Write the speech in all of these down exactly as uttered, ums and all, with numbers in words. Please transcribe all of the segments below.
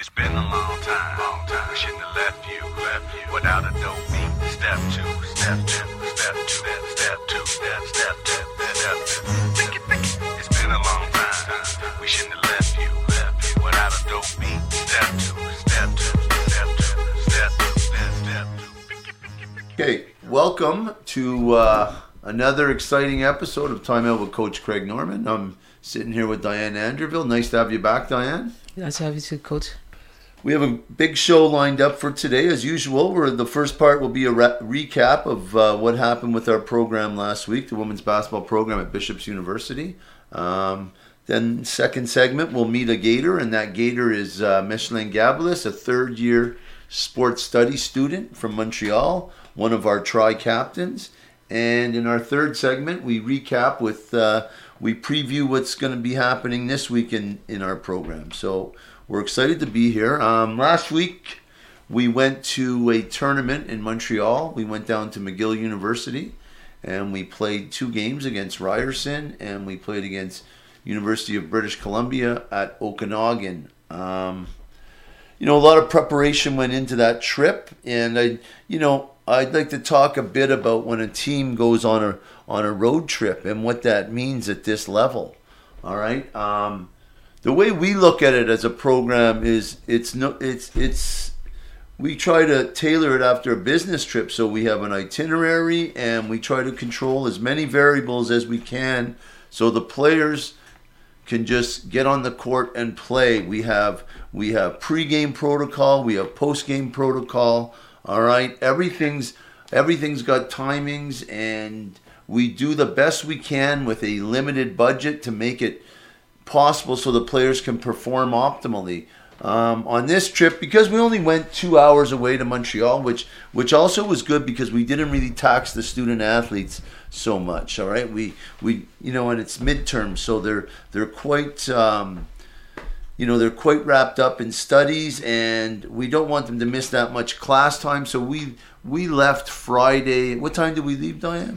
It's been a long time, long time. We shouldn't have left you, left you without a dope beat. Step two, step two, step two, step, step two, step, step two, step two. Think it, think it. It's been a long time. We shouldn't have left you, left you without a dope beat. Step two, step two, step two, step two, step, step two. Okay, welcome to uh, another exciting episode of Time Out with Coach Craig Norman. I'm sitting here with Diane Anderville. Nice to have you back, Diane. Nice to have you too, Coach. We have a big show lined up for today, as usual. Where the first part will be a re- recap of uh, what happened with our program last week, the women's basketball program at Bishop's University. Um, then second segment, we'll meet a Gator, and that Gator is uh, Micheline Gabelis, a third-year sports studies student from Montreal, one of our tri-captains. And in our third segment, we recap with, uh, we preview what's going to be happening this week in, in our program. So we're excited to be here. Um, last week, we went to a tournament in Montreal. We went down to McGill University, and we played two games against Ryerson, and we played against University of British Columbia at Okanagan. Um, you know, a lot of preparation went into that trip, and I, you know, I'd like to talk a bit about when a team goes on a on a road trip and what that means at this level. All right. Um, the way we look at it as a program is it's no it's it's we try to tailor it after a business trip, so we have an itinerary and we try to control as many variables as we can so the players can just get on the court and play. We have we have pre-game protocol, we have post-game protocol. All right, everything's everything's got timings, and we do the best we can with a limited budget to make it possible so the players can perform optimally. Um, on this trip, because we only went two hours away to Montreal, which which also was good because we didn't really tax the student athletes so much. All right, we we you know, and it's midterm, so they're they're quite. Um, You know, they're quite wrapped up in studies, and we don't want them to miss that much class time. So we we left Friday. What time did we leave, Diane?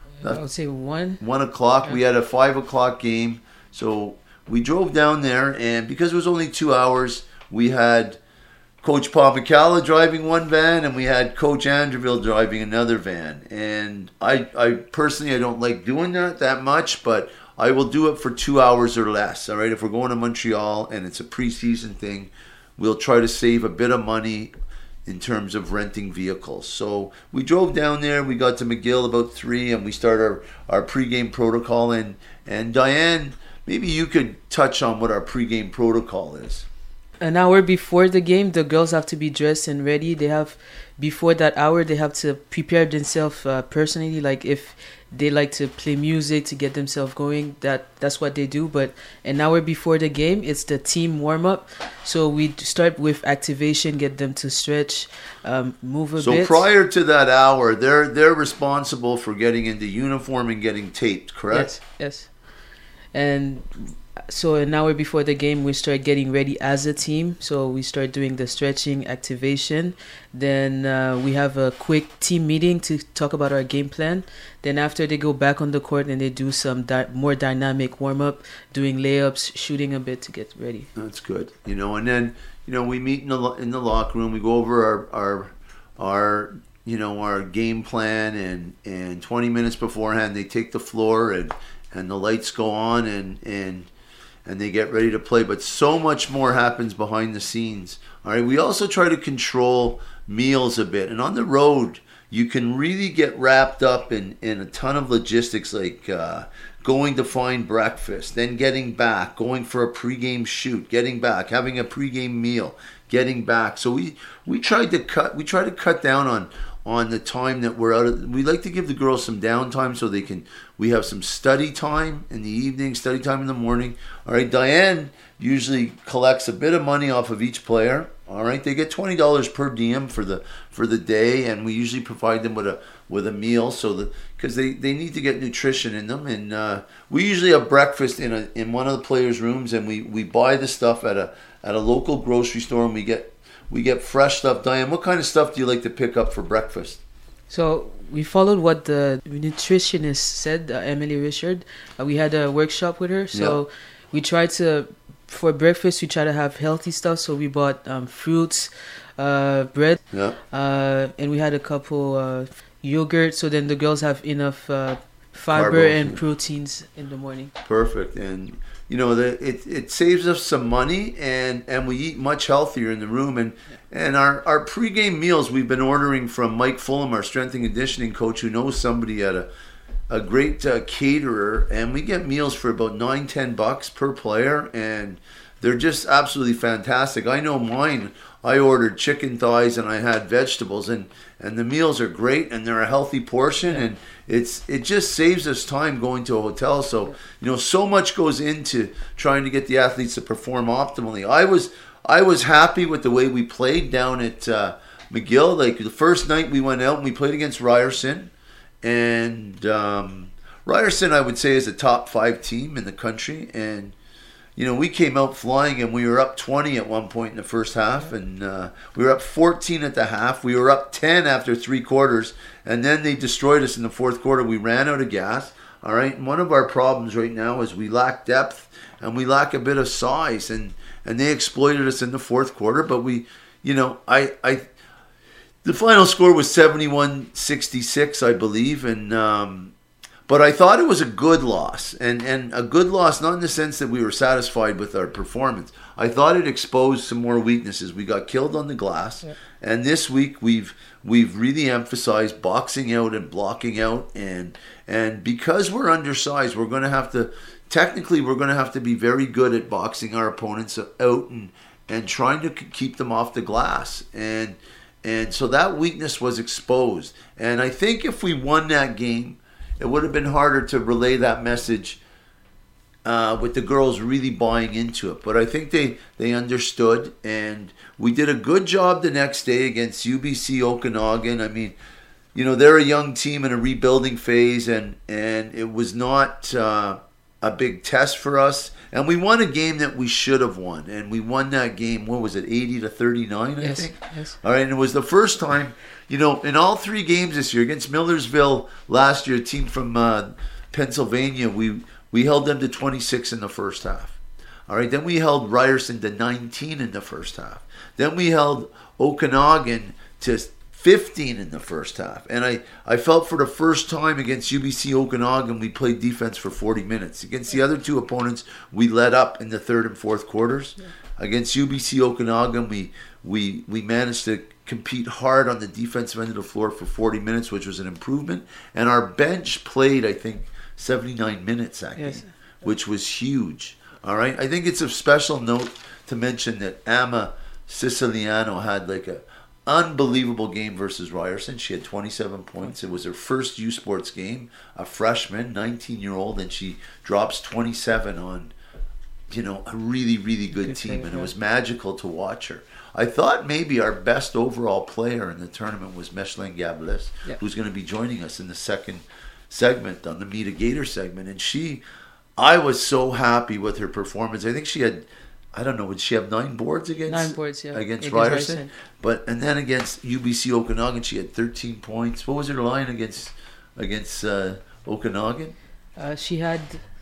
I would say one. One o'clock. Yeah. We had a five o'clock game. So we drove down there, and because it was only two hours, we had Coach Papakala driving one van, and we had Coach Anderville driving another van. And I, I personally, I don't like doing that that much, but I will do it for two hours or less. All right, if we're going to Montreal and it's a preseason thing, we'll try to save a bit of money in terms of renting vehicles. So we drove down there. We got to McGill about three, and we started our, our pregame protocol. And and Diane, maybe you could touch on what our pregame protocol is. An hour before the game, the girls have to be dressed and ready. They have, before that hour, they have to prepare themselves uh, personally. Like if they like to play music to get themselves going, that that's what they do. But an hour before the game, it's the team warm-up. So we start with activation, get them to stretch, um, move a so bit. So prior to that hour, they're they're responsible for getting into uniform and getting taped, correct? Yes, yes. And so an hour before the game, we start getting ready as a team. So we start doing the stretching, activation. Then uh, we have a quick team meeting to talk about our game plan. Then after, they go back on the court and they do some di- more dynamic warm-up, doing layups, shooting a bit to get ready. That's good. You know, and then, you know, we meet in the in the locker room. We go over our our, our you know, our game plan, and, and twenty minutes beforehand, they take the floor and, and the lights go on, and and and they get ready to play. But so much more happens behind the scenes. All right, we also try to control meals a bit. And on the road, you can really get wrapped up in, in a ton of logistics, like uh, going to find breakfast, then getting back, going for a pregame shoot, getting back, having a pregame meal, getting back. So we, we tried to cut we try to cut down on on the time that we're out of. We like to give the girls some downtime so they can, we have some study time in the evening, study time in the morning. All right, Diane usually collects a bit of money off of each player. All right, they get twenty dollars per diem for the for the day, and we usually provide them with a with a meal, so that because they, they need to get nutrition in them. And uh, we usually have breakfast in a in one of the players' rooms, and we, we buy the stuff at a at a local grocery store, and we get we get fresh stuff. Diane, what kind of stuff do you like to pick up for breakfast? So we followed what the nutritionist said, uh, Emily Richard. Uh, we had a workshop with her, so yeah. we tried to for breakfast, we try to have healthy stuff. So we bought um, fruits, uh, bread, Yeah. uh, and we had a couple uh, yogurt. So then the girls have enough uh, fiber Carbs, and yeah. proteins in the morning. Perfect. And you know, the, it it saves us some money, and, and we eat much healthier in the room. And and our, our pregame meals we've been ordering from Mike Fulham, our strength and conditioning coach, who knows somebody at a a great uh, caterer, and we get meals for about nine, ten bucks per player, and they're just absolutely fantastic. I know mine. I ordered chicken thighs and I had vegetables, and, and the meals are great, and they're a healthy portion, and it's it just saves us time going to a hotel. So you know, so much goes into trying to get the athletes to perform optimally. I was I was happy with the way we played down at uh, McGill. Like the first night we went out and we played against Ryerson, and um, Ryerson I would say is a top five team in the country, and you know, we came out flying, and we were up twenty at one point in the first half, and uh, we were up fourteen at the half. We were up ten after three quarters, and then they destroyed us in the fourth quarter. We ran out of gas. All right, and one of our problems right now is we lack depth and we lack a bit of size, and, and they exploited us in the fourth quarter. But we, you know, I, I, the final score was seventy-one sixty-six, I believe, and. Um, But I thought it was a good loss, and, and a good loss not in the sense that we were satisfied with our performance. I thought it exposed some more weaknesses. We got killed on the glass, yeah. And this week we've we've really emphasized boxing out and blocking out, and and because we're undersized, we're going to have to technically we're going to have to be very good at boxing our opponents out and and trying to keep them off the glass, and and so that weakness was exposed. And I think if we won that game, it would have been harder to relay that message uh, with the girls really buying into it. But I think they, they understood, and we did a good job the next day against U B C Okanagan. I mean, you know, they're a young team in a rebuilding phase, and, and it was not uh, a big test for us. And we won a game that we should have won. And we won that game, what was it, eighty to thirty-nine, I yes, think? Yes. All right, and it was the first time, you know, in all three games this year, against Millersville last year, a team from uh, Pennsylvania, we, we held them to twenty-six in the first half. All right, then we held Ryerson to nineteen in the first half. Then we held Okanagan to fifteen in the first half. And I, I felt for the first time against U B C Okanagan, we played defense for forty minutes. Against the other two opponents, we let up in the third and fourth quarters. Yeah. Against U B C Okanagan, we, we, we managed to compete hard on the defensive end of the floor for forty minutes, which was an improvement. And our bench played, I think, seventy-nine minutes that yes. game, which was huge. All right. I think it's of special note to mention that Amma Siciliano had like a unbelievable game versus Ryerson. She had twenty-seven points. It was her first U Sports game, a freshman, nineteen-year-old, and she drops twenty-seven on, you know, a really, really good, good team. Thing, and yeah. It was magical to watch her. I thought maybe our best overall player in the tournament was Mechelin Gables, yeah. who's going to be joining us in the second segment, on the Meet a Gator segment. And she, I was so happy with her performance. I think she had, I don't know, would she have nine boards against? Nine boards, yeah. Against, against Ryerson. Ryerson. But and then against U B C Okanagan, she had thirteen points. What was her line against against uh, Okanagan? Uh, she had.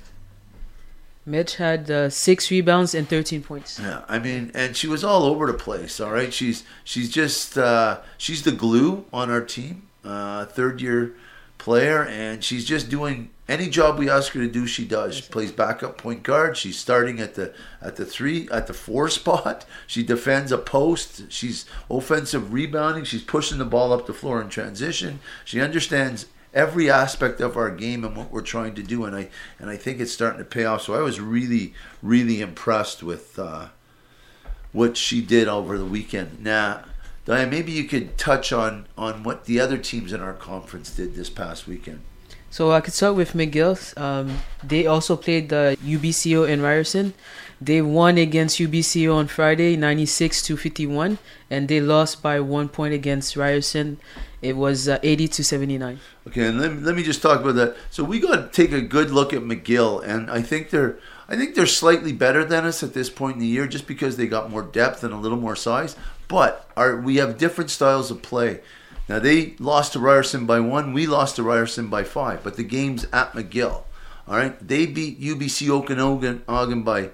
Mitch had uh, six rebounds and thirteen points. Yeah, I mean, and she was all over the place. All right, she's she's just uh, she's the glue on our team, uh, third year player, and she's just doing any job we ask her to do. She does. She plays backup point guard. She's starting at the at the three at the four spot. She defends a post. She's offensive rebounding. She's pushing the ball up the floor in transition. She understands every aspect of our game and what we're trying to do, and I and I think it's starting to pay off. So I was really, really impressed with uh, what she did over the weekend. Now, Diane, maybe you could touch on, on what the other teams in our conference did this past weekend. So I could start with McGill. Um, they also played the U B C O in Ryerson. They won against U B C O on Friday, ninety-six to fifty-one, and they lost by one point against Ryerson. It was uh, eighty to seventy-nine. Okay, and let me, let me just talk about that. So we got to take a good look at McGill, and I think they're I think they're slightly better than us at this point in the year, just because they got more depth and a little more size. But our, we have different styles of play. Now, they lost to Ryerson by one. We lost to Ryerson by five. But the game's at McGill. All right? They beat U B C Okanagan by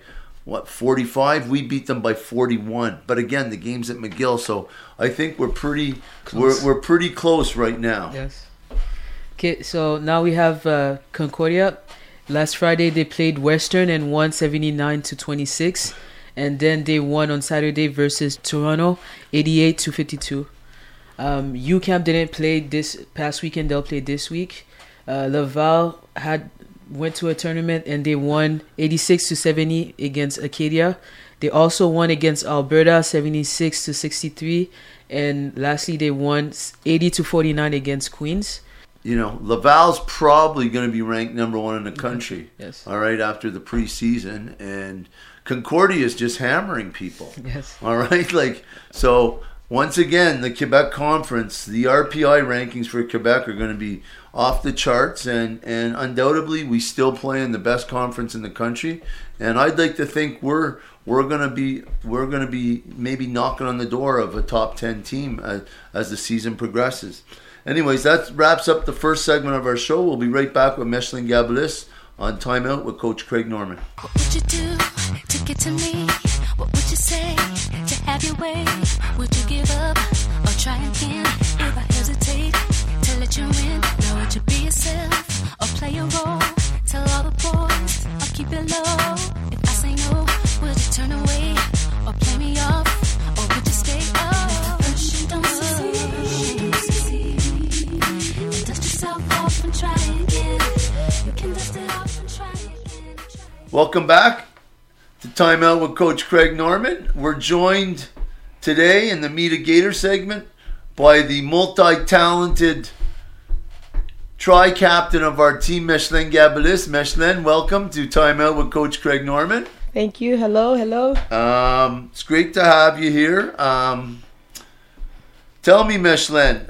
what, forty-five? We beat them by forty-one. But again, the game's at McGill, so I think we're pretty we're we're pretty close right now. Yes. Okay, so now we have uh, Concordia. Last Friday they played Western and won seventy-nine to twenty-six, and then they won on Saturday versus Toronto, eighty-eight to fifty-two. Um, UCamp didn't play this past weekend; they'll play this week. Uh, Laval had went to a tournament and they won eighty-six to seventy against Acadia. They also won against Alberta, seventy-six to sixty-three, and lastly they won eighty to forty-nine against Queens. You know, Laval's probably going to be ranked number one in the country. Yes. All right, after the preseason, and Concordia is just hammering people. Yes. All right, like so. Once again, the Quebec Conference, the R P I rankings for Quebec are going to be off the charts, and, and undoubtedly we still play in the best conference in the country. And I'd like to think we're we're going to be we're going to be maybe knocking on the door of a top ten team as, as the season progresses. Anyways, that wraps up the first segment of our show. We'll be right back with Micheline Gabelis on Timeout with Coach Craig Norman. What would you do to get to me? What would you say to have your way? Would you give up or try again? If I hesitate to let you in, now would you be yourself or play a role? Tell all the boys I'll keep it low. If I say no, would you turn away or play me off? Or would you stay up? First you don't succeed, then dust yourself off and try again. You can dust it off and try again. Welcome back to Timeout with Coach Craig Norman. We're joined today in the Meet a Gator segment by the multi-talented tri-captain of our team, Micheline Gabelis. Micheline, welcome to Timeout with Coach Craig Norman. Thank you. Hello, hello. Um, it's great to have you here. Um, tell me, Micheline,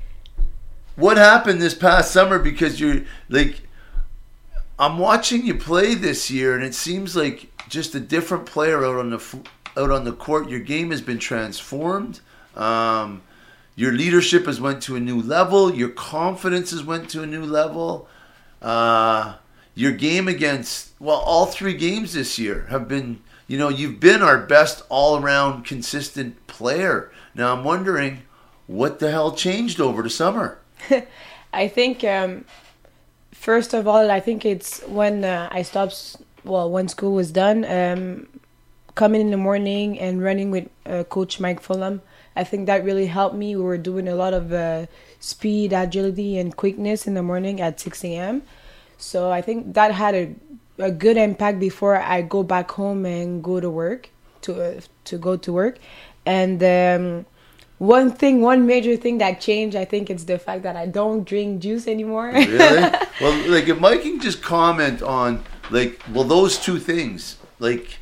what happened this past summer? Because you're like, I'm watching you play this year, and it seems like just a different player out on the out on the court. Your game has been transformed. Um, your leadership has went to a new level. Your confidence has went to a new level. Uh, your game against, well, all three games this year have been, you know, you've been our best all-around consistent player. Now I'm wondering what the hell changed over the summer? I think, um, first of all, I think it's when uh, I stopped, well, when school was done, um, coming in the morning and running with uh, Coach Mike Fulham. I think that really helped me. We were doing a lot of uh, speed, agility, and quickness in the morning at six a.m. So I think that had a, a good impact before I go back home and go to work, to uh, to go to work. And um, one thing, one major thing that changed, I think it's the fact that I don't drink juice anymore. Really? Well, like if Mike can just comment on, like, well, those two things, like,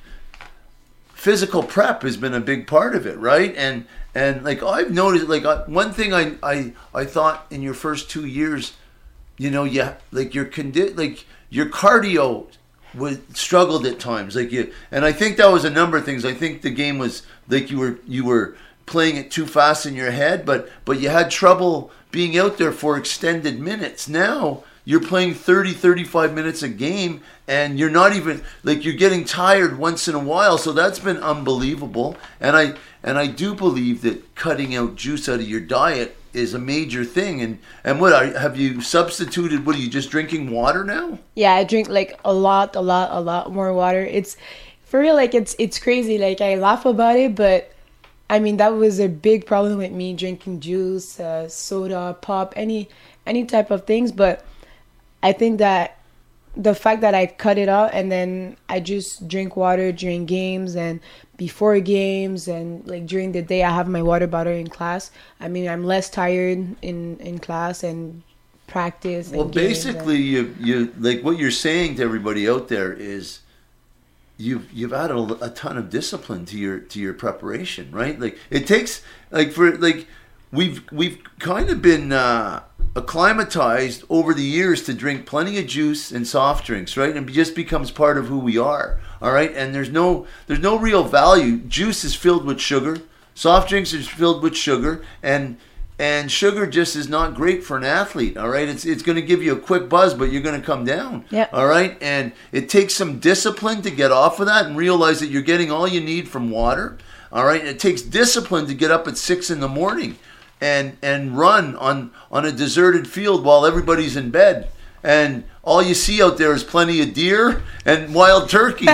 physical prep has been a big part of it, right? And and like I've noticed, like I, one thing I, I I thought in your first two years, you know, yeah, like your condi- like your cardio was struggled at times, like you, and I think that was a number of things. I think the game was like you were you were playing it too fast in your head, but but you had trouble being out there for extended minutes. Now you're playing thirty, thirty-five minutes a game, and you're not even, like, you're getting tired once in a while, so that's been unbelievable. And I and I do believe that cutting out juice out of your diet is a major thing. And, and what, are, have you substituted, what, are you just drinking water now? Yeah, I drink, like, a lot, a lot, a lot more water. It's, for real, like, it's it's crazy. Like, I laugh about it, but, I mean, that was a big problem with me, drinking juice, uh, soda, pop, any any type of things, but I think that the fact that I cut it out and then I just drink water during games and before games and like during the day I have my water bottle in class. I mean, I'm less tired in, in class and practice. And well, basically, and... you you like what you're saying to everybody out there is you've you've added a, a ton of discipline to your to your preparation, right? Like it takes like for like we've we've kind of been. Uh, acclimatized over the years to drink plenty of juice and soft drinks, right? And it just becomes part of who we are, all right? And there's no there's no real value. Juice is filled with sugar. Soft drinks is filled with sugar. And And sugar just is not great for an athlete, all right? It's it's going to give you a quick buzz, but you're going to come down, Yeah. all right? And it takes some discipline to get off of that and realize that you're getting all you need from water, all right? And it takes discipline to get up at six in the morning and and run on, on a deserted field while everybody's in bed. And all you see out there is plenty of deer and wild turkeys.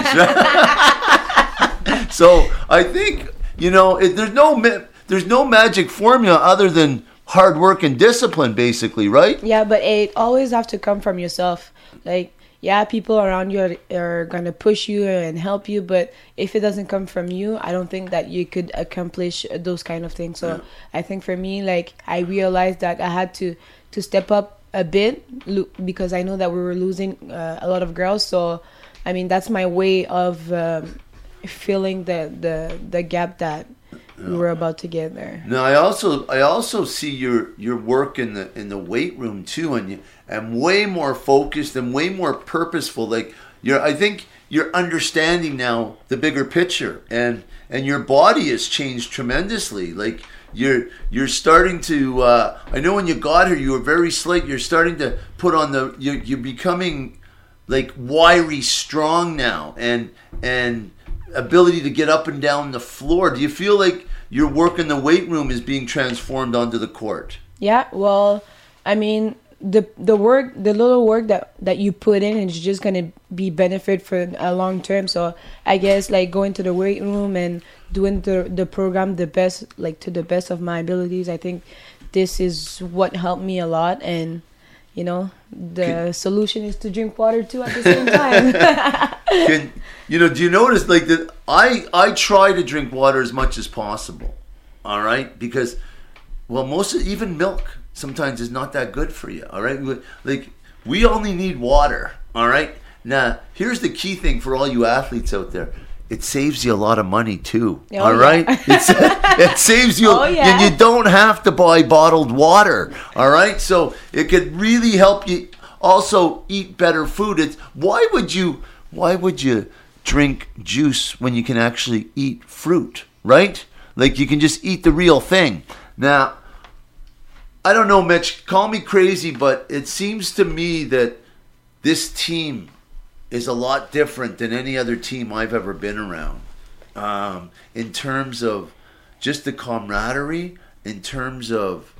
So I think, you know, it, there's no... Mi- There's no magic formula other than hard work and discipline, basically, right? Yeah, but it always have to come from yourself. Like, yeah, people around you are, are gonna push you and help you, but if it doesn't come from you, I don't think that you could accomplish those kind of things. So yeah. I think for me, like, I realized that I had to to step up a bit lo- because I know that we were losing uh, a lot of girls. So, I mean, that's my way of um, filling the, the the gap that we were about to get there. No, I also I also see your your work in the in the weight room too, and you and way more focused and way more purposeful. Like you're, I think you're understanding now the bigger picture, and and your body has changed tremendously. Like you're you're starting to. Uh, I know when you got here, you were very slight. You're starting to put on the. You're, you're becoming like wiry, strong now, and and. ability to get up and down the floor. Do you feel like your work in the weight room is being transformed onto the court? Yeah, well, I mean, the the work, the little work that, that you put in is just going to be benefit for a long term. So I guess like going to the weight room and doing the, the program the best, like to the best of my abilities, I think this is what helped me a lot. And, you know, the Can, solution is to drink water too at the same time. Can, you know, do you notice like that? I I try to drink water as much as possible. All right, because well, most of, even milk sometimes is not that good for you. All right, like we only need water. All right. Now here's the key thing for all you athletes out there: it saves you a lot of money too. Oh, all right, yeah. it's, it saves you, oh, yeah. and you don't have to buy bottled water. All right, so it could really help you also eat better food. It's why would you why would you drink juice when you can actually eat fruit, right? Like you can just eat the real thing. Now, I don't know, Mitch, call me crazy, but it seems to me that this team is a lot different than any other team I've ever been around. Um, in terms of just the camaraderie, in terms of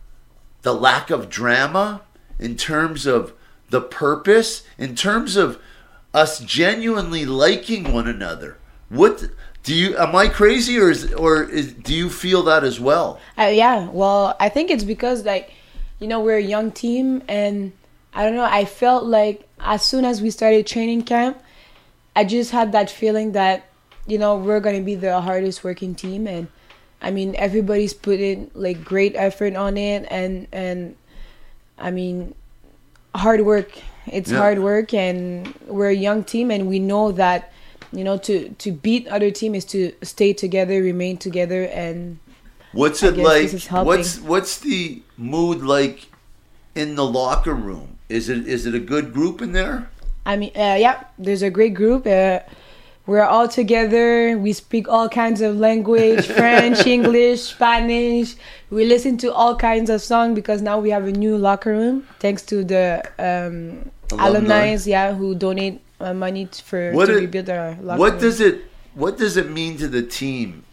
the lack of drama, in terms of the purpose, in terms of us genuinely liking one another. What do you? Am I crazy, or is or is, do you feel that as well? Uh, yeah. Well, I think it's because like, you know, we're a young team, and I don't know. I felt like as soon as we started training camp, I just had that feeling that, you know, we're gonna be the hardest working team, and I mean everybody's putting like great effort on it, and and I mean hard work. It's yeah. hard work, and we're a young team, and we know that, you know, to, to beat other team is to stay together, remain together, and what's it like? What's what's the mood like in the locker room? Is it is it a good group in there? I mean, uh, yeah, there's a great group. Uh, we're all together. We speak all kinds of language: French, English, Spanish. We listen to all kinds of songs because now we have a new locker room thanks to the um, alumni, yeah, who donate uh, money t- for what to it, rebuild our locker what room. does it What does it mean to the team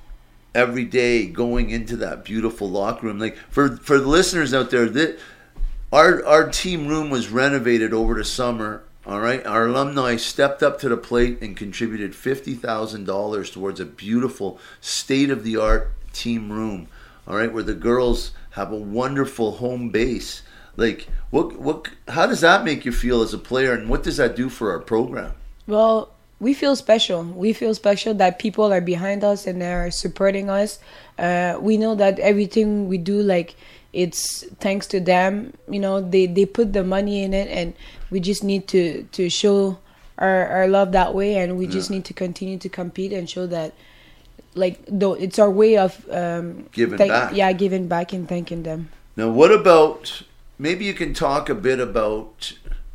every day going into that beautiful locker room? Like for for the listeners out there, that our our team room was renovated over the summer. All right, our alumni stepped up to the plate and contributed fifty thousand dollars towards a beautiful state-of-the-art team room. All right, where the girls have a wonderful home base. Like, what, what, how does that make you feel as a player, and what does that do for our program? Well, we feel special. We feel special that people are behind us and are supporting us. Uh, we know that everything we do, like, it's thanks to them. You know, they, they put the money in it, and we just need to, to show our, our love that way, and we just yeah. need to continue to compete and show that, like, though it's our way of um, giving thank- back. Yeah, giving back and thanking them. Now, what about, maybe you can talk a bit about,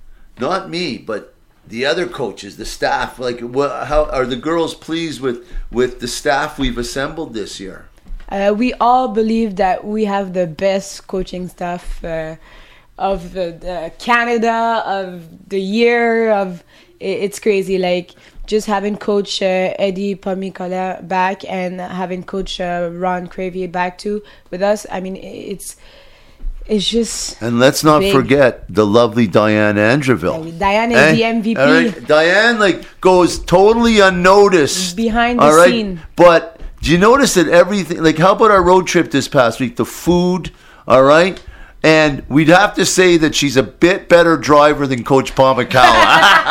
not me, but the other coaches, the staff. Like, what, how are the girls pleased with, with the staff we've assembled this year? Uh, we all believe that we have the best coaching staff uh, of the, the Canada, of the year. Of it, it's crazy. Like just having Coach uh, Eddie Pomikola back and having Coach uh, Ron Cravier back too with us. I mean, it's it's just. And let's not big. forget the lovely Diane Andreville. Yeah, Diane is Eh? the M V P. All right? Diane like goes totally unnoticed Behind the all right? scene. But do you notice that everything? Like, how about our road trip this past week? The food, all right. And we'd have to say that she's a bit better driver than Coach Pomikola.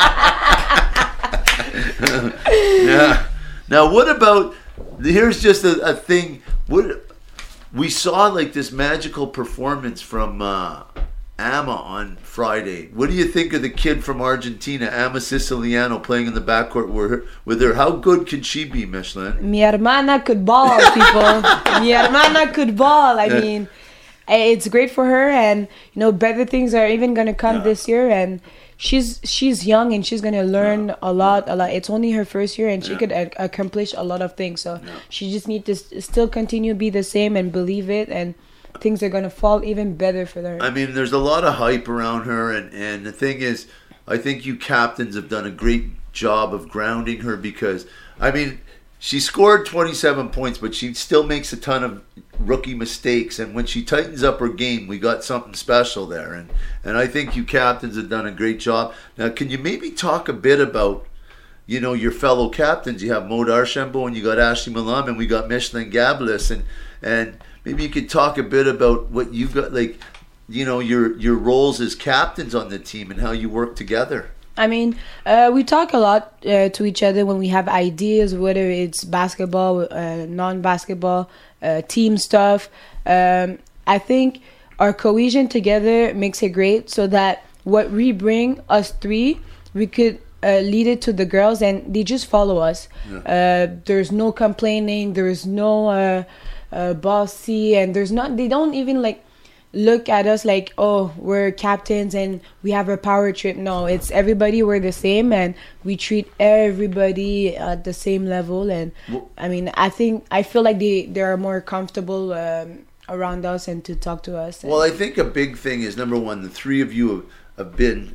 Yeah. Now, what about? Here's just a, a thing. What we saw, like this magical performance from uh, Ama on Friday. What do you think of the kid from Argentina, Ama Siciliano, playing in the backcourt with her? With her? How good could she be, Michelin? Mi hermana could ball, people. Mi hermana could ball. I Yeah. mean, it's great for her, and you know, better things are even gonna come Yeah. this year. And she's she's young, and she's gonna learn Yeah. a lot. A lot. It's only her first year, and she Yeah. could a- accomplish a lot of things. So Yeah. she just need to s- still continue to be the same and believe it, and things are gonna fall even better for her. I mean, there's a lot of hype around her, and, and the thing is, I think you captains have done a great job of grounding her because, I mean, she scored twenty-seven points, but she still makes a ton of rookie mistakes. And when she tightens up her game, we got something special there. And, and I think you captains have done a great job. Now, can you maybe talk a bit about, you know, your fellow captains? You have Maud Archambault and you got Ashley Malam and we got Michelin Gabelis. And, and maybe you could talk a bit about what you've got, like, you know, your your roles as captains on the team and how you work together. I mean, uh, we talk a lot uh, to each other when we have ideas, whether it's basketball, uh, non-basketball, uh, team stuff. Um, I think our cohesion together makes it great so that what we bring, us three, we could uh, lead it to the girls and they just follow us. Yeah. Uh, there's no complaining, there's no uh, uh, bossy, and there's not, they don't even like, look at us like, oh, we're captains and we have a power trip. No, it's everybody, we're the same, and we treat everybody at the same level. And Well- I mean, I think I feel like they they are more comfortable um, around us and to talk to us. Well, I think a big thing is, number one, the three of you have, have been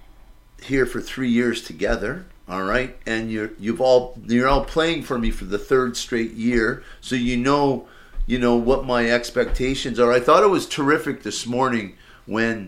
here for three years together, all right, and you're you've all you're all playing for me for the third straight year, so you know, you know what my expectations are. I thought it was terrific this morning when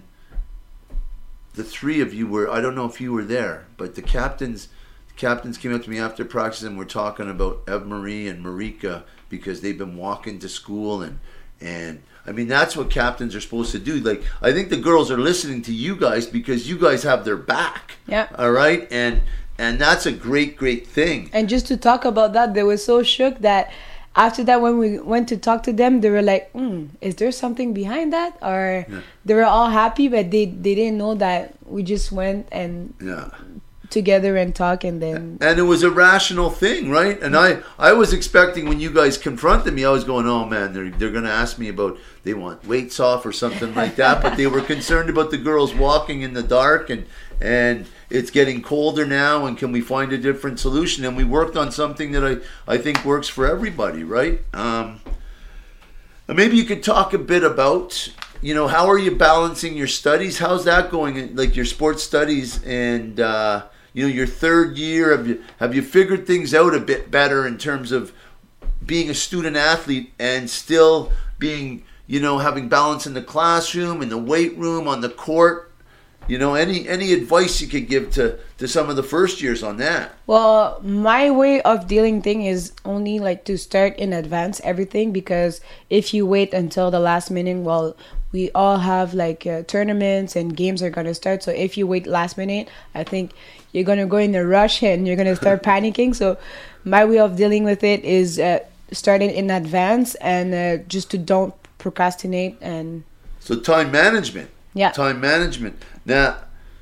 the three of you were. I don't know if you were there, but the captains, the captains came up to me after practice and were talking about Eve Marie and Marika because they've been walking to school and and. I mean, that's what captains are supposed to do. Like, I think the girls are listening to you guys because you guys have their back. Yeah. All right? And and that's a great, great thing. And just to talk about that, they were so shook that after that, when we went to talk to them, they were like, mm, is there something behind that? Or Yeah. they were all happy, but they, they didn't know that we just went and Yeah. together and talk, and then And it was a rational thing, right? And I, I was expecting when you guys confronted me, I was going, oh man, they're, they're going to ask me about, they want weights off or something like that. But they were concerned about the girls walking in the dark and, and it's getting colder now, and can we find a different solution? And we worked on something that I, I think works for everybody, right? Um, maybe you could talk a bit about, you know, how are you balancing your studies? How's that going? Like your sports studies and, uh, you know, your third year, have you have you figured things out a bit better in terms of being a student athlete and still being, you know, having balance in the classroom, in the weight room, on the court? You know, any any advice you could give to, to some of the first years on that? well, my way of dealing thing is only like to start in advance everything, because if you wait until the last minute, well, we all have like uh, tournaments and games are gonna start. So if you wait last minute, I think you're gonna go in a rush and you're gonna start panicking. So my way of dealing with it is uh, starting in advance and uh, just to don't procrastinate. And So time management. Yeah. Time management. Now,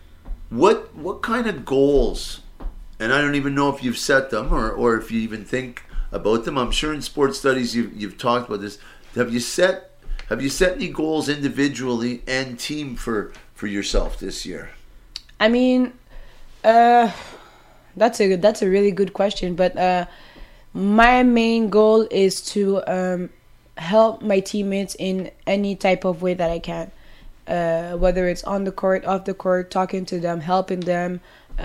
what what kind of goals, and I don't even know if you've set them or, or if you even think about them. I'm sure in sports studies you've, you've talked about this. Have you set have you set any goals individually and team for, for yourself this year? I mean, uh, that's a that's a really good question. But uh, my main goal is to um, help my teammates in any type of way that I can. Uh, whether it's on the court, off the court, talking to them, helping them.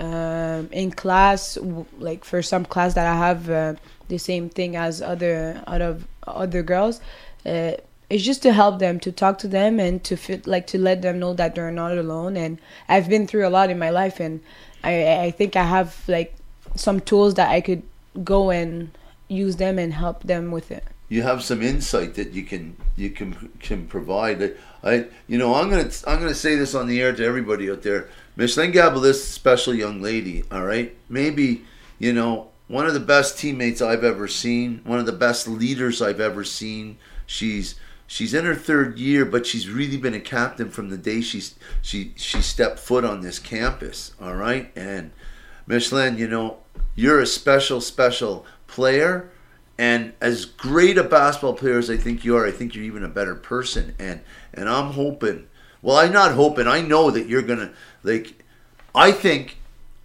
Um, in class, w- like for some class that I have uh, the same thing as other out of other girls. Uh, it's just to help them, to talk to them, and to fit, like to let them know that they're not alone. And I've been through a lot in my life, and I I think I have like some tools that I could go and use them and help them with it. You have some insight that you can you can can provide. I you know I'm gonna I'm gonna say this on the air to everybody out there. Micheline Gabelis, special young lady. All right, maybe you know one of the best teammates I've ever seen, one of the best leaders I've ever seen. She's she's in her third year, but she's really been a captain from the day she's she she stepped foot on this campus. All right, and Micheline, you know you're a special special player. And as great a basketball player as I think you are, I think you're even a better person. And and I'm hoping, well, I'm not hoping, I know that you're going to, like, I think,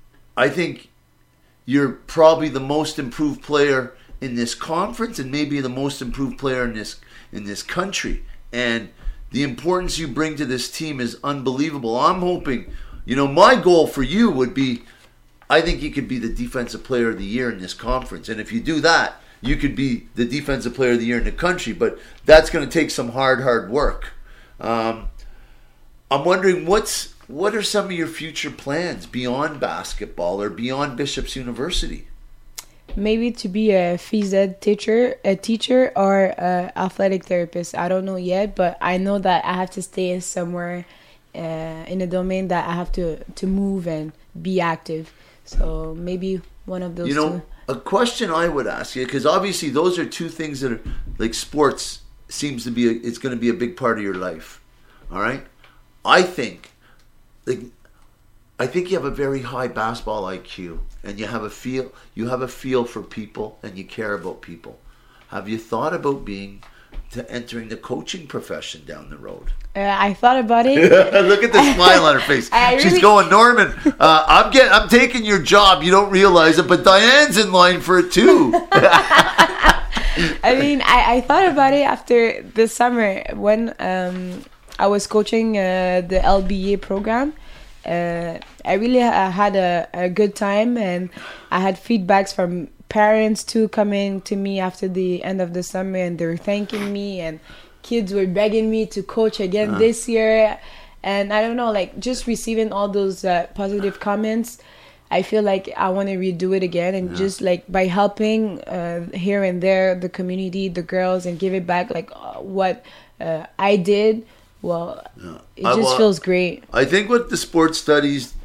I think you're probably the most improved player in this conference and maybe the most improved player in this in this country. And the importance you bring to this team is unbelievable. I'm hoping, you know, my goal for you would be, I think you could be the defensive player of the year in this conference. And if you do that, you could be the defensive player of the year in the country, but that's going to take some hard, hard work. Um, I'm wondering what's what are some of your future plans beyond basketball or beyond Bishop's University? Maybe to be a phys ed teacher, a teacher or a athletic therapist. I don't know yet, but I know that I have to stay somewhere uh, in a domain that I have to to move and be active. So maybe one of those You know. two. A question I would ask you, because obviously those are two things that are, like sports seems to be, a, it's going to be a big part of your life. All right? I think, like, I think you have a very high basketball I Q, and you have a feel, you have a feel for people, and you care about people. Have you thought about being, to entering the coaching profession down the road? Uh, I thought about it. Look at the smile on her face. I She's really- going, Norman, uh, I'm getting, I'm taking your job. You don't realize it, but Diane's in line for it too. I mean, I, I thought about it after this summer when um, I was coaching uh, the L B A program. Uh, I really uh, had a, a good time, and I had feedbacks from parents too coming to me after the end of the summer, and they were thanking me, and kids were begging me to coach again uh-huh. this year. And I don't know, like just receiving all those uh, positive comments, I feel like I want to redo it again, and yeah. just like by helping uh, here and there the community, the girls, and give it back like uh, what uh, I did. Well, yeah. it just I, well, feels great. I think with the sports studies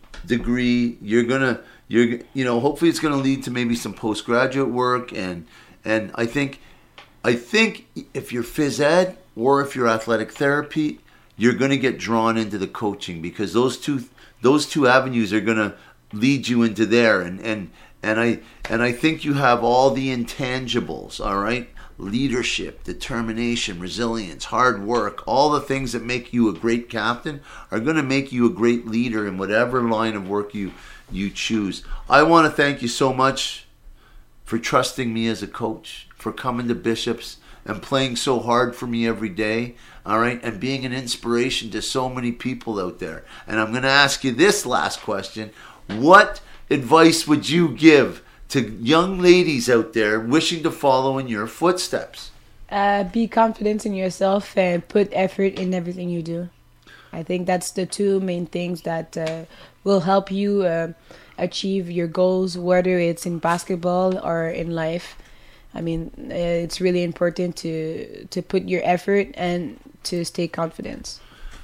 degree, you're gonna you're you know hopefully it's gonna lead to maybe some postgraduate work, and and I think I think if you're phys ed or if you're athletic therapy, you're gonna get drawn into the coaching, because those two those two avenues are gonna lead you into there, and and and I and I think you have all the intangibles, all right? Leadership, determination, resilience, hard work, all the things that make you a great captain are going to make you a great leader in whatever line of work you you choose. I want to thank you so much for trusting me as a coach, for coming to Bishop's and playing so hard for me every day, all right, and being an inspiration to so many people out there. And I'm going to ask you this last question. What advice would you give to young ladies out there wishing to follow in your footsteps? Uh, be confident in yourself and put effort in everything you do. I think that's the two main things that uh, will help you uh, achieve your goals, whether it's in basketball or in life. I mean, uh, it's really important to to put your effort and to stay confident.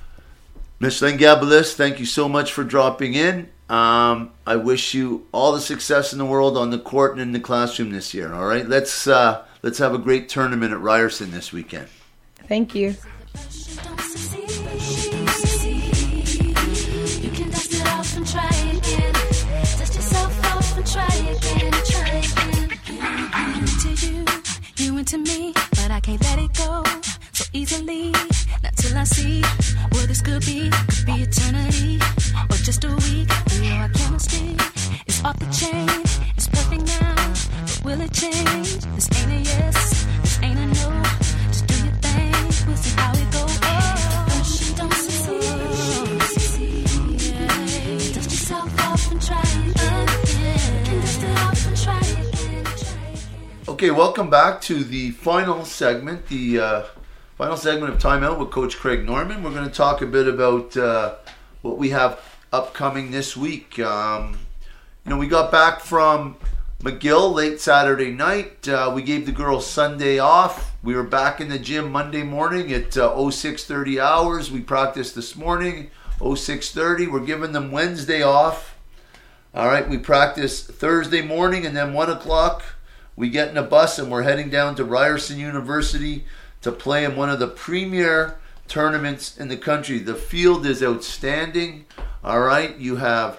Micheline Gabelis, thank you so much for dropping in. Um, I wish you all the success in the world on the court and in the classroom this year. All right, let's uh, let's have a great tournament at Ryerson this weekend. Thank you. To me, but I can't let it go so easily. Not till I see what this could be. Could be eternity or just a week. We know our chemistry is off the chain. It's perfect now, but will it change? This ain't a yes, this ain't a no. Just Okay, welcome back to the final segment, the uh, final segment of Time Out with Coach Craig Norman. We're going to talk a bit about uh, what we have upcoming this week. Um, you know, we got back from McGill late Saturday night. Uh, we gave the girls Sunday off. We were back in the gym Monday morning at uh, oh six thirty hours. We practiced this morning, oh six thirty. We're giving them Wednesday off. All right, we practice Thursday morning, and then one o'clock. We get in a bus and we're heading down to Ryerson University to play in one of the premier tournaments in the country. The field is outstanding. All right, you have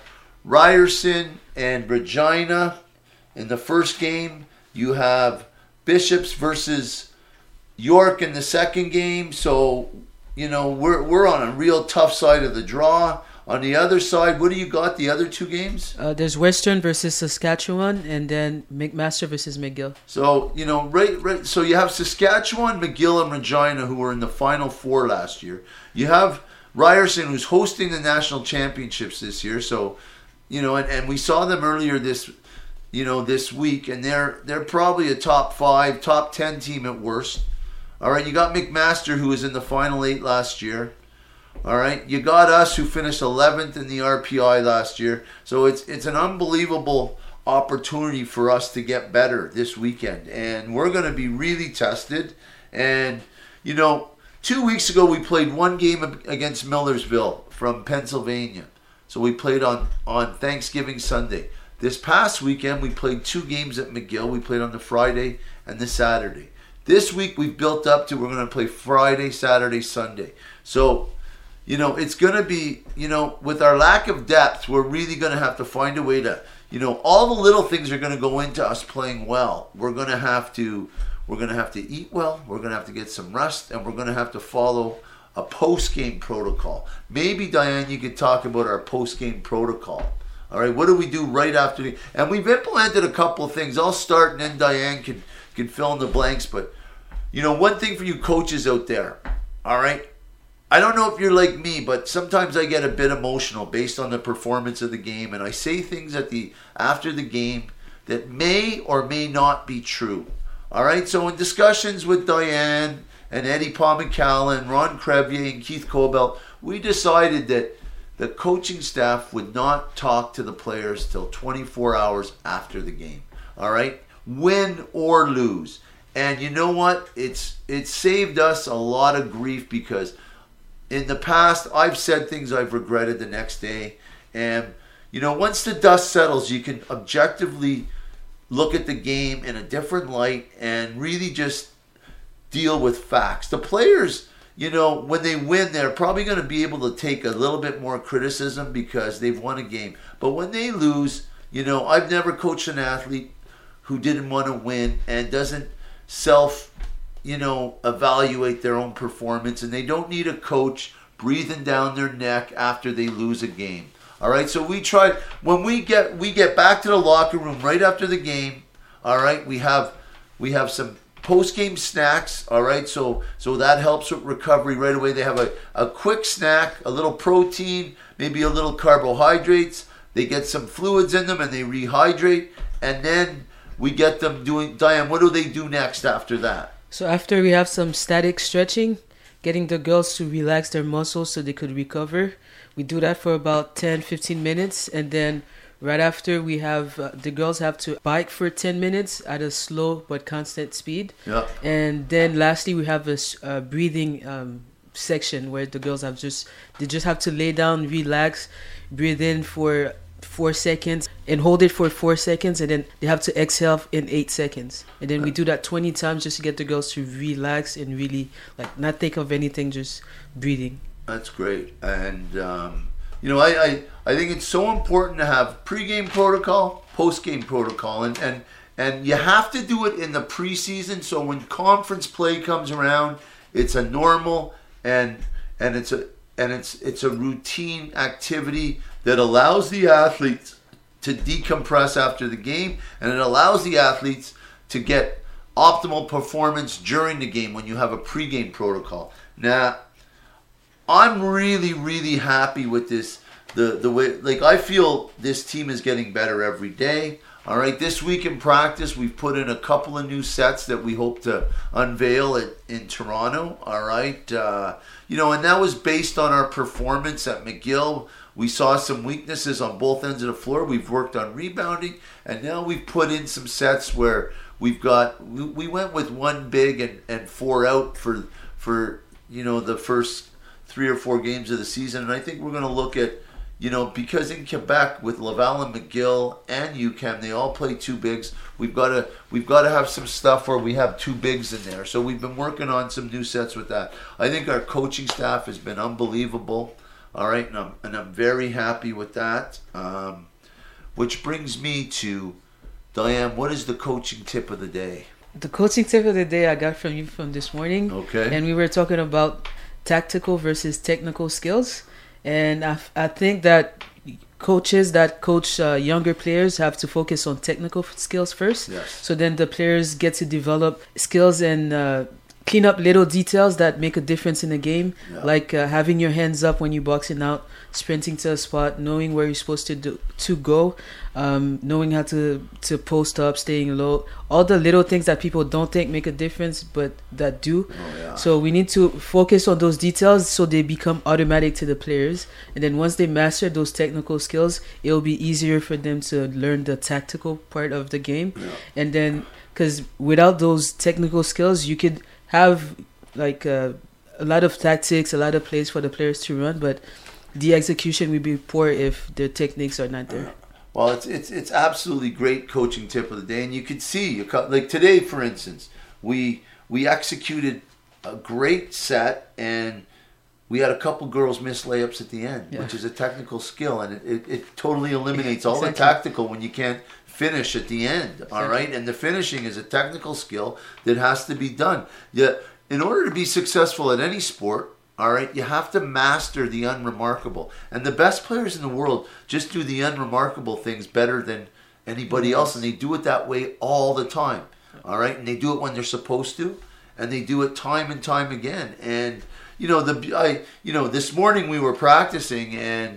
Ryerson and Regina in the first game. You have Bishops versus York in the second game. So, you know, we're we're on a real tough side of the draw. On the other side, what do you got, the other two games? Uh, there's Western versus Saskatchewan, and then McMaster versus McGill. So, you know, right, right. So you have Saskatchewan, McGill, and Regina, who were in the Final Four last year. You have Ryerson, who's hosting the national championships this year. So, you know, and, and we saw them earlier this, you know, this week, and they're they're probably a top five, top ten team at worst. All right, you got McMaster, who was in the Final Eight last year. All right, you got us, who finished eleventh in the R P I last year. So it's it's an unbelievable opportunity for us to get better this weekend, and we're going to be really tested. And you know, two weeks ago we played one game against Millersville from Pennsylvania. So we played on on Thanksgiving Sunday. This past weekend we played two games at McGill. We played on the Friday and the Saturday. This week we've built up to we're going to play Friday, Saturday, Sunday. So, you know, it's going to be, you know, with our lack of depth, we're really going to have to find a way to, you know, all the little things are going to go into us playing well. We're going to have to, we're going to have to eat well. We're going to have to get some rest, and we're going to have to follow a post-game protocol. Maybe, Diane, you could talk about our post-game protocol. All right, what do we do right after the, and we've implemented a couple of things. I'll start, and then Diane can, can fill in the blanks. But, you know, one thing for you coaches out there, all right, I don't know if you're like me, but sometimes I get a bit emotional based on the performance of the game, and I say things at the after the game that may or may not be true. All right, so in discussions with Diane and Eddie Pomacala, Ron Crevier, and Keith Cobelt, we decided that the coaching staff would not talk to the players till twenty-four hours after the game. All right, win or lose. And you know what? It's it saved us a lot of grief, because in the past, I've said things I've regretted the next day. And, you know, once the dust settles, you can objectively look at the game in a different light and really just deal with facts. The players, you know, when they win, they're probably going to be able to take a little bit more criticism because they've won a game. But when they lose, you know, I've never coached an athlete who didn't want to win and doesn't self you know, evaluate their own performance, and they don't need a coach breathing down their neck after they lose a game. All right, so we try, when we get we get back to the locker room right after the game. All right, we have we have some post-game snacks. All right, so so that helps with recovery right away. They have a, a quick snack, a little protein, maybe a little carbohydrates. They get some fluids in them and they rehydrate, and then we get them doing, Diane, what do they do next after that? So after we have some static stretching, getting the girls to relax their muscles so they could recover. We do that for about ten, fifteen minutes. And then right after, we have uh, the girls have to bike for ten minutes at a slow but constant speed. Yeah. And then lastly, we have a uh, breathing um, section where the girls have just, they just have to lay down, relax, breathe in for four seconds and hold it for four seconds, and then they have to exhale in eight seconds. And then we do that twenty times just to get the girls to relax and really like not think of anything, just breathing. That's great. And um, you know, I, I I think it's so important to have pregame protocol, postgame protocol, and and and you have to do it in the preseason, so when conference play comes around, it's a normal and and it's a and it's it's a routine activity that allows the athletes to decompress after the game, and it allows the athletes to get optimal performance during the game when you have a pregame protocol. Now, I'm really, really happy with this. The the way, like, I feel this team is getting better every day. All right, this week in practice, we've put in a couple of new sets that we hope to unveil at, in Toronto. All right, uh, you know, and that was based on our performance at McGill. We saw some weaknesses on both ends of the floor. We've worked on rebounding, and now we've put in some sets where we've got. We, we went with one big and, and four out for for you know the first three or four games of the season, and I think we're going to look at. You know, because in Quebec with Laval and McGill and UQAM, they all play two bigs. We've got to we've got to have some stuff where we have two bigs in there. So we've been working on some new sets with that. I think our coaching staff has been unbelievable. All right, and I'm and I'm very happy with that. Um, which brings me to Diane. What is the coaching tip of the day? The coaching tip of the day I got from you from this morning. Okay. And we were talking about tactical versus technical skills. And I, I think that coaches that coach uh, younger players have to focus on technical skills first. Yes. So then the players get to develop skills and uh, clean up little details that make a difference in the game. Yeah. Like uh, having your hands up when you're boxing out, sprinting to a spot, knowing where you're supposed to do, to go, um, knowing how to, to post up, staying low. All the little things that people don't think make a difference, but that do. Oh, yeah. So we need to focus on those details so they become automatic to the players. And then once they master those technical skills, it'll be easier for them to learn the tactical part of the game. Yeah. And then, because without those technical skills, you could have like uh, a lot of tactics, a lot of plays for the players to run, but the execution will be poor if the techniques are not there. Well, it's it's it's absolutely great coaching tip of the day, and you could see, like today, for instance, we we executed a great set, and we had a couple girls miss layups at the end, Yeah. which is a technical skill, and it, it, it totally eliminates all Exactly. the tactical when you can't finish at the end. All Exactly. right, and the finishing is a technical skill that has to be done. Yeah, in order to be successful at any sport. All right, you have to master the unremarkable. And the best players in the world just do the unremarkable things better than anybody else. And they do it that way all the time. All right, and they do it when they're supposed to. And they do it time and time again. And, you know, the I you know, this morning we were practicing and,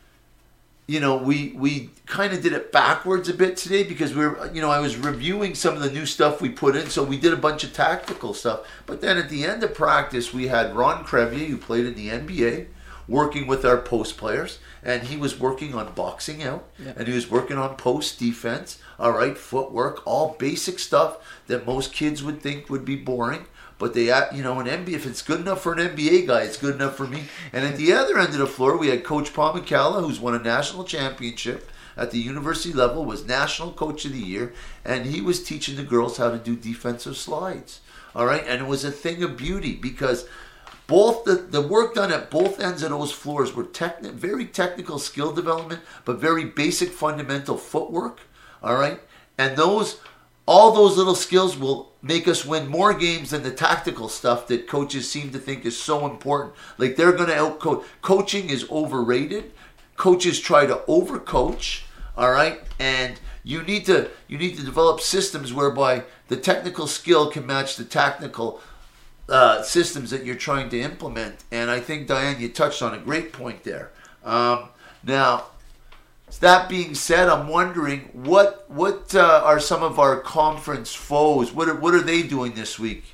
you know, we we kind of did it backwards a bit today because we were, you know, I was reviewing some of the new stuff we put in. So we did a bunch of tactical stuff. But then at the end of practice, we had Ron Crevier, who played in the N B A, working with our post players. And he was working on boxing out. Yeah. And he was working on post defense. All right, footwork, all basic stuff that most kids would think would be boring. But they, you know, an N B A, if it's good enough for an N B A guy, it's good enough for me. And at the other end of the floor, we had Coach Palmicala, who's won a national championship at the university level, was National Coach of the Year, and he was teaching the girls how to do defensive slides. All right, and it was a thing of beauty because both the, the work done at both ends of those floors were techni- very technical skill development, but very basic fundamental footwork. All right, and those. All those little skills will make us win more games than the tactical stuff that coaches seem to think is so important. Like they're going to outcoach. Coaching is overrated. Coaches try to overcoach. All right, and you need to you need to develop systems whereby the technical skill can match the tactical uh, systems that you're trying to implement. And I think Diane, you touched on a great point there. Um, now. That being said, I'm wondering what what uh, are some of our conference foes? What are, what are they doing this week?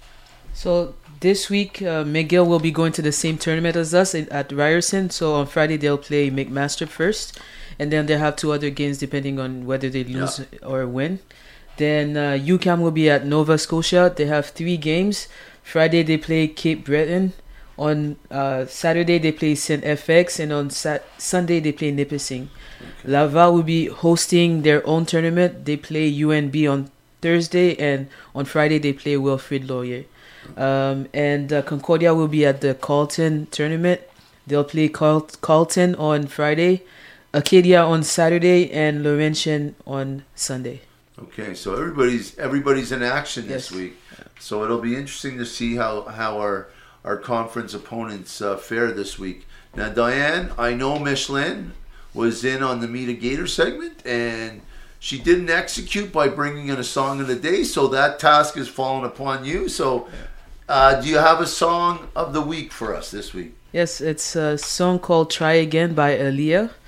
So this week, uh, McGill will be going to the same tournament as us in, at Ryerson. So on Friday, they'll play McMaster first. And then they'll have two other games depending on whether they lose yeah. or win. Then uh, UQAM will be at Nova Scotia. They have three games. Friday, they play Cape Breton. On uh, Saturday, they play Saint F X. And on Sat- Sunday, they play Nipissing. Okay. Laval will be hosting their own tournament. They play U N B on Thursday. And on Friday, they play Wilfrid Laurier. Um, and uh, Concordia will be at the Carleton tournament. They'll play Carl- Carleton on Friday, Acadia on Saturday, and Laurentian on Sunday. Okay, so everybody's everybody's in action Yes. this week. So it'll be interesting to see how, how our our conference opponents uh, fare this week. Now, Diane, I know Micheline was in on the Meet a Gator segment, and she didn't execute by bringing in a song of the day, so that task is fallen upon you. So uh, do you have a song of the week for us this week? Yes, it's a song called Try Again by Aaliyah.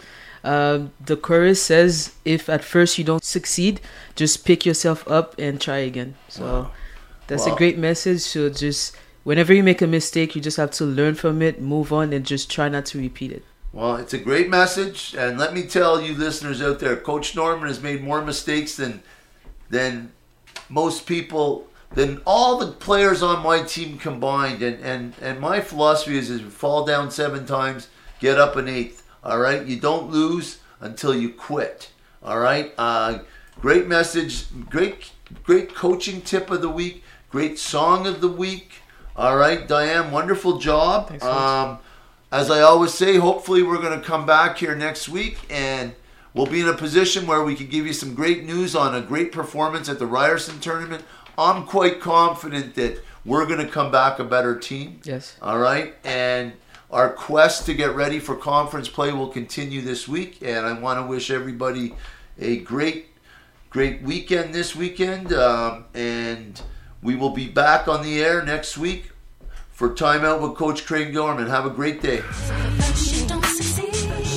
Um, the chorus says, if at first you don't succeed, just pick yourself up and try again. So Wow. that's Wow. a great message. So just whenever you make a mistake, you just have to learn from it, move on, and just try not to repeat it. Well, it's a great message, and let me tell you listeners out there, Coach Norman has made more mistakes than than most people, than all the players on my team combined. And, and, and my philosophy is, is fall down seven times, get up an eighth. All right? You don't lose until you quit. All right? Uh, great message. Great, great coaching tip of the week. Great song of the week. All right, Diane, wonderful job. Thanks, Coach. Um, as I always say, hopefully we're going to come back here next week and we'll be in a position where we can give you some great news on a great performance at the Ryerson tournament. I'm quite confident that we're going to come back a better team. Yes. All right. And our quest to get ready for conference play will continue this week. And I want to wish everybody a great, great weekend this weekend. Um, and we will be back on the air next week for Time Out with Coach Craig Dorman. Have a great day. First you don't succeed.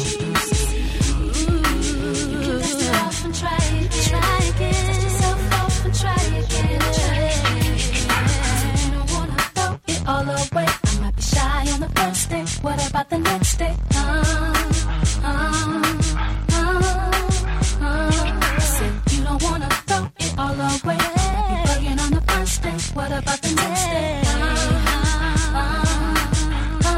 You can dust it off and try again. Try again. Dust yourself off and try again. You don't wanna throw it all away. I might be shy on the first day. What about the next day? Uh, uh, uh, uh. I said you don't wanna throw it all away. Be bugging on the first day. What about the next day? Uh, uh,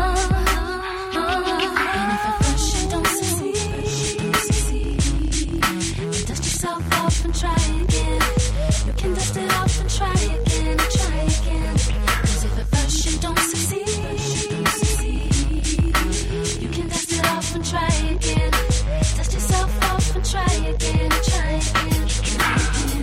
and if at first you don't succeed, you dust yourself off and try again. You can dust it off and try again, try again. 'Cause if at first you don't succeed, you can dust it off and try again. Dust yourself off and try again, try again, try again.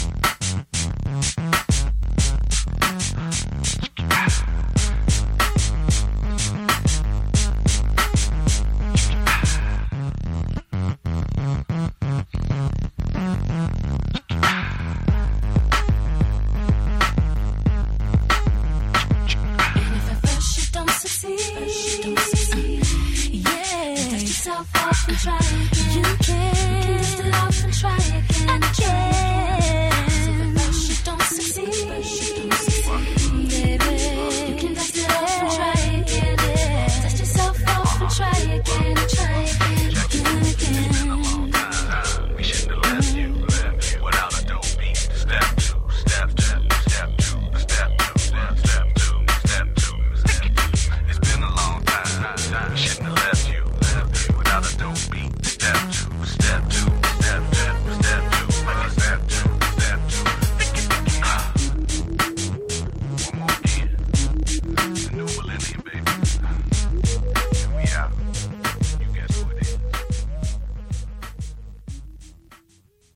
And if at first you don't succeed, yeah, dust yourself off and try again. You can.